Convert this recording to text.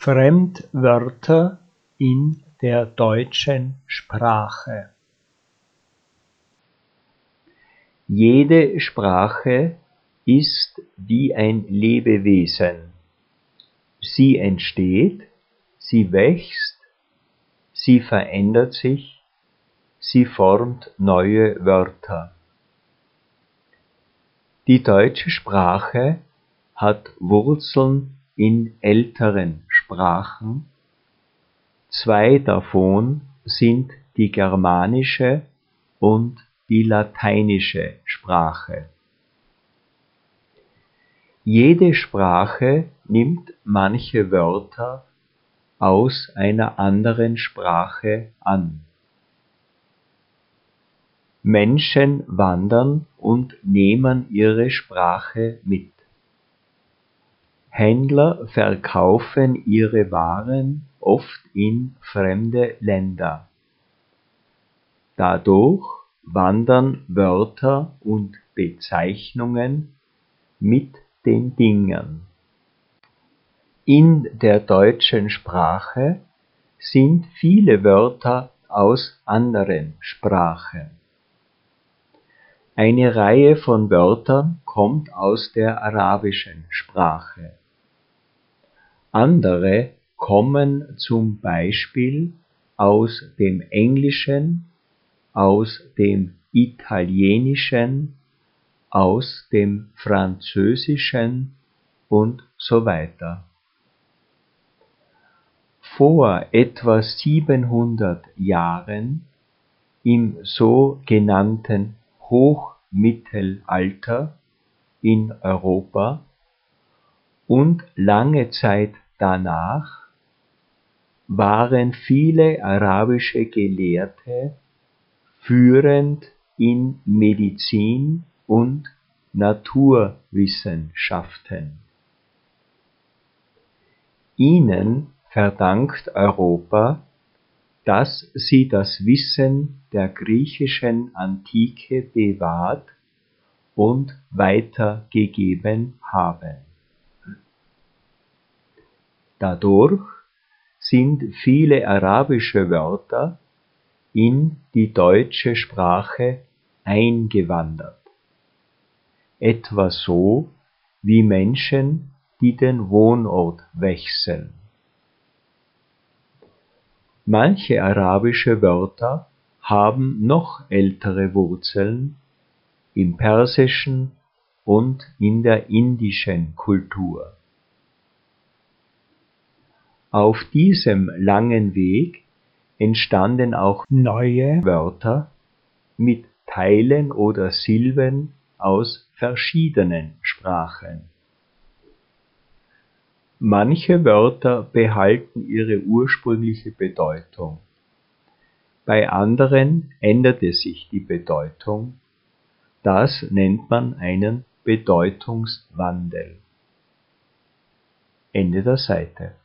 Fremdwörter in der deutschen Sprache. Jede Sprache ist wie ein Lebewesen. Sie entsteht, sie wächst, sie verändert sich, sie formt neue Wörter. Die deutsche Sprache hat Wurzeln in älteren Sprachen. Zwei davon sind die germanische und die lateinische Sprache. Jede Sprache nimmt manche Wörter aus einer anderen Sprache an. Menschen wandern und nehmen ihre Sprache mit. Händler verkaufen ihre Waren oft in fremde Länder. Dadurch wandern Wörter und Bezeichnungen mit den Dingen. In der deutschen Sprache sind viele Wörter aus anderen Sprachen. Eine Reihe von Wörtern kommt aus der arabischen Sprache. Andere kommen zum Beispiel aus dem Englischen, aus dem Italienischen, aus dem Französischen und so weiter. Vor etwa 700 Jahren, im sogenannten Hochmittelalter in Europa und lange Zeit danach, waren viele arabische Gelehrte führend in Medizin und Naturwissenschaften. Ihnen verdankt Europa, dass sie das Wissen der griechischen Antike bewahrt und weitergegeben haben. Dadurch sind viele arabische Wörter in die deutsche Sprache eingewandert, etwa so wie Menschen, die den Wohnort wechseln. Manche arabische Wörter haben noch ältere Wurzeln im Persischen und in der indischen Kultur. Auf diesem langen Weg entstanden auch neue Wörter mit Teilen oder Silben aus verschiedenen Sprachen. Manche Wörter behalten ihre ursprüngliche Bedeutung. Bei anderen änderte sich die Bedeutung. Das nennt man einen Bedeutungswandel. Ende der Seite.